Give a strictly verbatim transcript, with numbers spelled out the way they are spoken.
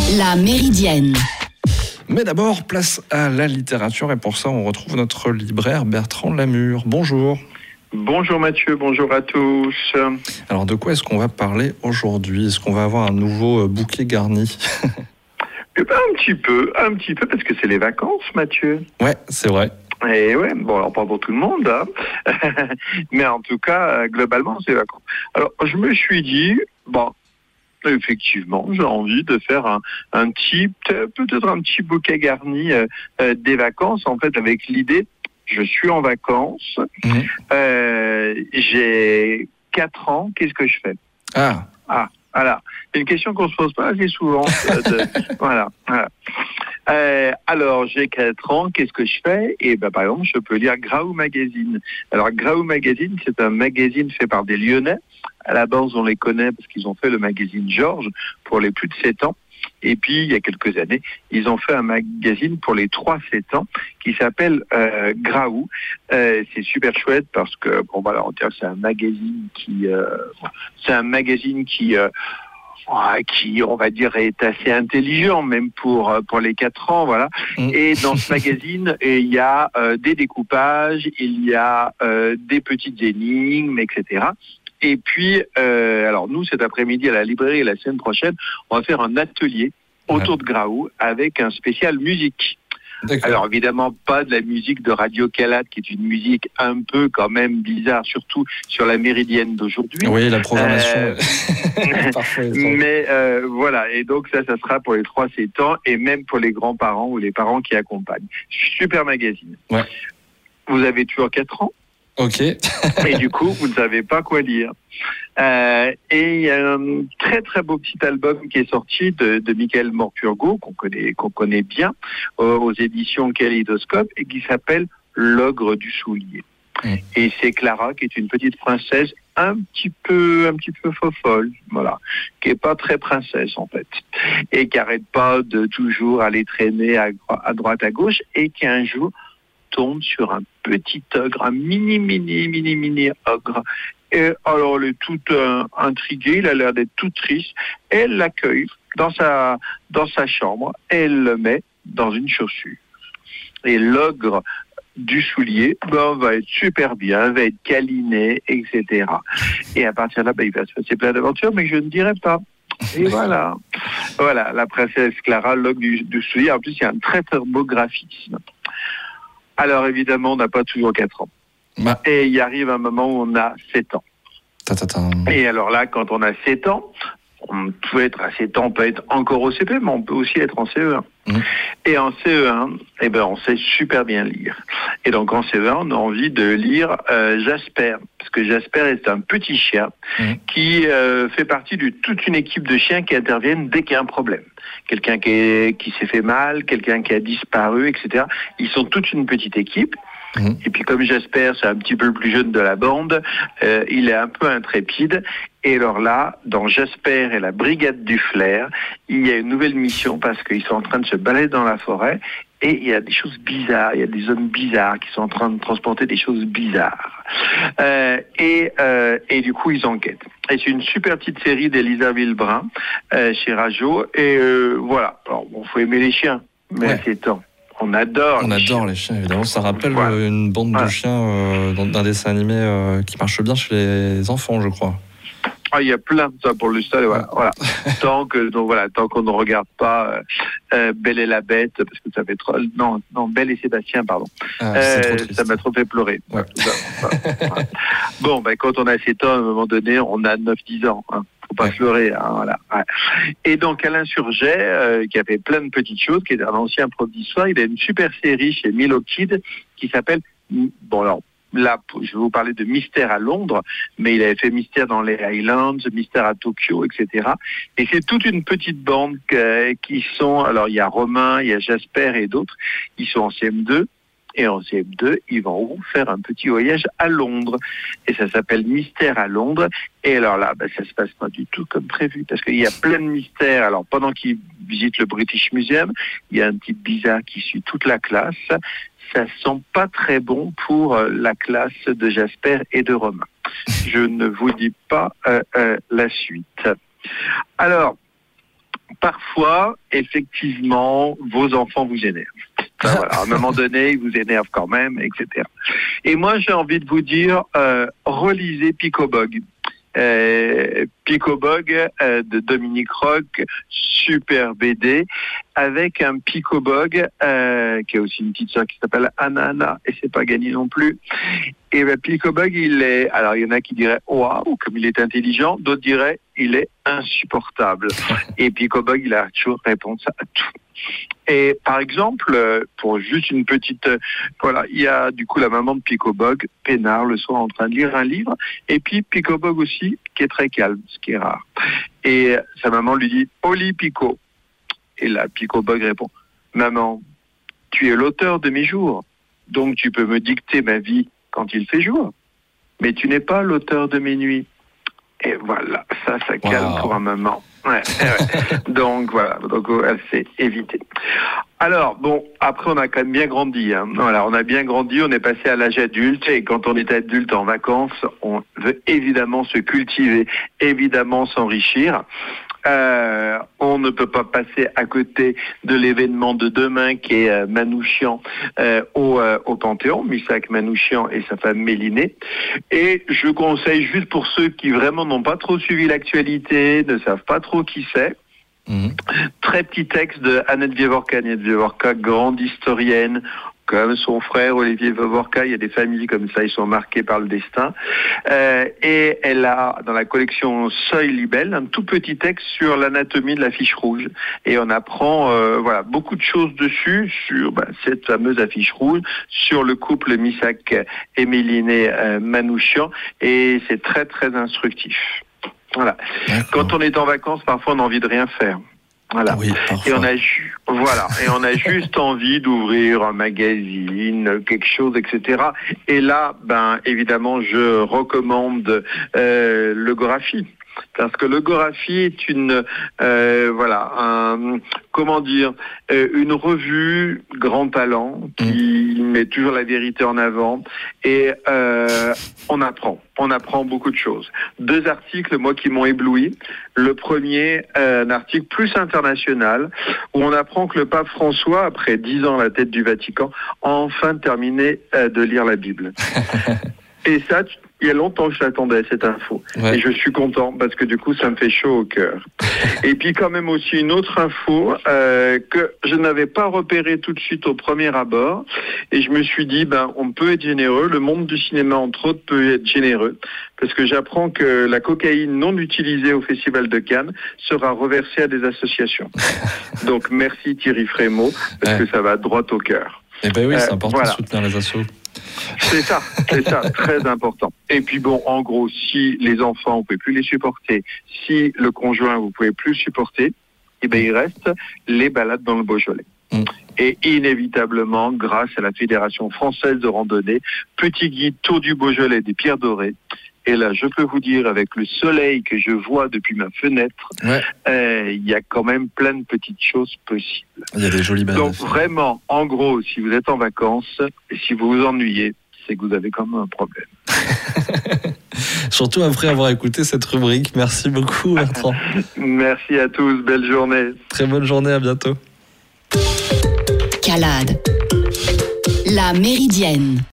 La Méridienne. Mais d'abord, place à la littérature et pour ça, on retrouve notre libraire Bertrand Lamure. Bonjour. Bonjour Mathieu, bonjour à tous. Alors de quoi est-ce qu'on va parler aujourd'hui ? Est-ce qu'on va avoir un nouveau bouquet garni ? Eh ben, un petit peu, un petit peu, parce que c'est les vacances, Mathieu. Ouais, c'est vrai. Et ouais, bon, alors pas pour tout le monde, hein. Mais en tout cas, globalement, c'est les vacances. Alors, je me suis dit, bon, effectivement, j'ai envie de faire un, un petit, peut-être un petit bouquet garni euh, euh, des vacances, en fait, avec l'idée, je suis en vacances, mmh. euh, j'ai quatre ans, qu'est-ce que je fais ? Ah. Ah, voilà. C'est une question qu'on se pose pas assez souvent. de, voilà. voilà. Euh, alors, j'ai quatre ans, qu'est-ce que je fais ? Et ben, par exemple, je peux lire Graou Magazine. Alors, Graou Magazine, c'est un magazine fait par des Lyonnais. À la base, on les connaît parce qu'ils ont fait le magazine Georges pour les plus de sept ans. Et puis, il y a quelques années, ils ont fait un magazine pour les trois sept ans qui s'appelle euh, Graou. Euh, c'est super chouette parce que, bon, voilà, on dirait que c'est un magazine qui... Euh, c'est un magazine qui... Euh, qui, on va dire, est assez intelligent, même pour pour les quatre ans, voilà. Mmh. Et dans ce magazine, il y a euh, des découpages, il y a euh, des petites énigmes, et cetera. Et puis, euh, alors nous, cet après-midi à la librairie et la semaine prochaine, on va faire un atelier autour de Graou avec un spécial musique. D'accord. Alors évidemment pas de la musique de Radio Calade qui est une musique un peu quand même bizarre, surtout sur la Méridienne d'aujourd'hui. Oui, la programmation. Euh, mais euh, voilà, et donc ça, ça sera pour les trois sept ans et même pour les grands-parents ou les parents qui accompagnent. Super magazine. Ouais. Vous avez toujours quatre ans. Ok. Et du coup, vous ne savez pas quoi lire. Euh, et il y a un très très beau petit album qui est sorti de, de Michael Morpurgo, qu'on connaît, qu'on connaît bien, euh, aux éditions Kaléidoscope, et qui s'appelle L'ogre du soulier. Mmh. Et c'est Clara, qui est une petite princesse un petit peu, un petit peu fofolle, voilà, qui est pas très princesse en fait, et qui arrête pas de toujours aller traîner à, à droite à gauche, et qui un jour tombe sur un petit ogre, un mini, mini, mini, mini ogre. Et alors, elle est toute euh, intriguée, il a l'air d'être tout triste. Elle l'accueille dans sa, dans sa chambre et elle le met dans une chaussure. Et l'ogre du soulier ben, va être super bien, va être câliné, et cetera. Et à partir de là, ben, il va se passer plein d'aventures, mais je ne dirai pas. Et voilà. Voilà, la princesse Clara, l'ogre du, du soulier. En plus, il y a un très, très beau graphisme. Alors évidemment, on n'a pas toujours quatre ans. Bah. Et il arrive un moment où on a sept ans. Ta-ta-ta. Et alors là, quand on a sept ans, on peut être à sept ans, on peut être encore au C P, mais on peut aussi être en C E un. Mmh. Et en C E un, eh ben, on sait super bien lire. Et donc en C E un, on a envie de lire euh, Jasper. Parce que Jasper est un petit chien mmh. qui euh, fait partie de toute une équipe de chiens qui interviennent dès qu'il y a un problème. Quelqu'un qui, est, qui s'est fait mal, quelqu'un qui a disparu, et cetera. Ils sont toute une petite équipe. Mmh. Et puis comme Jasper, c'est un petit peu le plus jeune de la bande, euh, il est un peu intrépide. Et alors là, dans Jasper et la brigade du flair, il y a une nouvelle mission parce qu'ils sont en train de se balader dans la forêt et il y a des choses bizarres, il y a des hommes bizarres qui sont en train de transporter des choses bizarres. Euh, et, euh, et du coup, ils enquêtent. Et c'est une super petite série d'Elisa Villebrun euh, chez Rajo. Et euh, voilà, alors bon, faut aimer les chiens, mais ouais. C'est temps. On adore. On les adore chiens. les chiens, évidemment. Ça rappelle voilà. une bande voilà. de chiens euh, d'un dessin animé euh, qui marche bien chez les enfants, je crois. Ah, il y a plein de ça pour le stade, voilà. voilà. tant que donc voilà, tant qu'on ne regarde pas euh, euh, Belle et la Bête, parce que ça fait trop. Non, non, Belle et Sébastien, pardon. Ah, euh, trop triste. Ça m'a trop fait pleurer. Ouais. Voilà. Bon, ben quand on a sept ans, à un moment donné, on a neuf dix ans. Hein. Faut pas ouais. pleurer, hein, voilà. Ouais. Et donc Alain Surget, euh, qui a fait plein de petites choses, qui est un ancien prof d'histoire, il a une super série chez Milo Kid qui s'appelle bon alors. Là, je vais vous parler de Mystère à Londres, mais il avait fait Mystère dans les Highlands, Mystère à Tokyo, et cetera. Et c'est toute une petite bande que, qui sont, alors il y a Romain, il y a Jasper et d'autres, ils sont en C M deux, et en C M deux, ils vont faire un petit voyage à Londres. Et ça s'appelle Mystère à Londres. Et alors là, ben, ça se passe pas du tout comme prévu, parce qu'il y a plein de mystères. Alors pendant qu'ils visitent le British Museum, il y a un type bizarre qui suit toute la classe. Ça sent pas très bon pour la classe de Jasper et de Romain. Je ne vous dis pas euh, euh, la suite. Alors, parfois, effectivement, vos enfants vous énervent. Enfin, voilà, à un moment donné, ils vous énervent quand même, et cetera. Et moi, j'ai envie de vous dire, euh, relisez Picobog. Euh, Picobog euh, de Dominique Roch, super B D, avec un Picobog euh, qui a aussi une petite sœur qui s'appelle Anna, et c'est pas gagné non plus. Et ben, Picobog, il est, alors il y en a qui diraient waouh, comme il est intelligent, d'autres diraient il est insupportable. Et Picobog, il a toujours réponse à tout. Et par exemple, pour juste une petite, voilà, il y a du coup la maman de Picobog, peinard le soir en train de lire un livre, et puis Picobog aussi, qui est très calme, ce qui est rare. Et sa maman lui dit « Oli Pico ». Et là, Picobog répond « Maman, tu es l'auteur de mes jours, donc tu peux me dicter ma vie quand il fait jour, mais tu n'es pas l'auteur de mes nuits. » Et voilà, ça, ça calme wow. pour un maman. Ouais, ouais. Donc voilà, donc elle s'est évitée. Alors bon, après on a quand même bien grandi. Hein. Voilà, on a bien grandi, on est passé à l'âge adulte et quand on est adulte en vacances, on veut évidemment se cultiver, évidemment s'enrichir. Euh, on ne peut pas passer à côté de l'événement de demain qui est euh, Manouchian euh, au, euh, au Panthéon, Missak Manouchian et sa femme Mélinée. Et je conseille juste pour ceux qui vraiment n'ont pas trop suivi l'actualité, ne savent pas trop qui c'est, mmh. très petit texte de Annette Wieworka, Annette Wieworka, grande historienne, comme son frère Olivier Wieworka, il y a des familles comme ça, ils sont marqués par le destin. Euh, et elle a, dans la collection Seuil Libelle, un tout petit texte sur l'anatomie de la fiche rouge. Et on apprend euh, voilà, beaucoup de choses dessus, sur bah, cette fameuse affiche rouge, sur le couple Missak et Mélinée euh, Manouchian. Et c'est très, très instructif. Voilà. Quand on est en vacances, parfois on a envie de rien faire. Voilà. Oui, et on a ju- voilà, et on a juste envie d'ouvrir un magazine, quelque chose, et cetera. Et là, ben évidemment, je recommande euh, le Goraphie. Parce que le Goraphie est une, euh, voilà, un, comment dire, euh, une revue grand talent qui mmh. met toujours la vérité en avant et euh, on apprend, on apprend beaucoup de choses. Deux articles, moi, qui m'ont ébloui. Le premier, euh, un article plus international où on apprend que le pape François, après dix ans à la tête du Vatican, a enfin terminé euh, de lire la Bible. Et ça, il y a longtemps que j'attendais cette info. Ouais. Et je suis content parce que du coup, ça me fait chaud au cœur. Et puis quand même aussi une autre info euh, que je n'avais pas repérée tout de suite au premier abord. Et je me suis dit, ben, on peut être généreux. Le monde du cinéma, entre autres, peut être généreux. Parce que j'apprends que la cocaïne non utilisée au Festival de Cannes sera reversée à des associations. Donc merci Thierry Frémaux, parce ouais. que ça va droit au cœur. Eh ben oui, c'est euh, important voilà. de soutenir les assos. C'est ça, c'est ça, très important. Et puis bon, en gros, si les enfants, vous pouvez plus les supporter, si le conjoint, vous pouvez plus le supporter, eh ben il reste les balades dans le Beaujolais. Mm. Et inévitablement, grâce à la Fédération française de randonnée, petit guide Tour du Beaujolais des Pierres Dorées. Et là, je peux vous dire, avec le soleil que je vois depuis ma fenêtre, ouais. euh, il y a quand même plein de petites choses possibles. Il y a des jolies balades. Donc vraiment, en gros, si vous êtes en vacances, et si vous vous ennuyez, c'est que vous avez quand même un problème. Surtout après avoir écouté cette rubrique. Merci beaucoup, Bertrand. Merci à tous, belle journée. Très bonne journée, à bientôt. Calade. La Méridienne.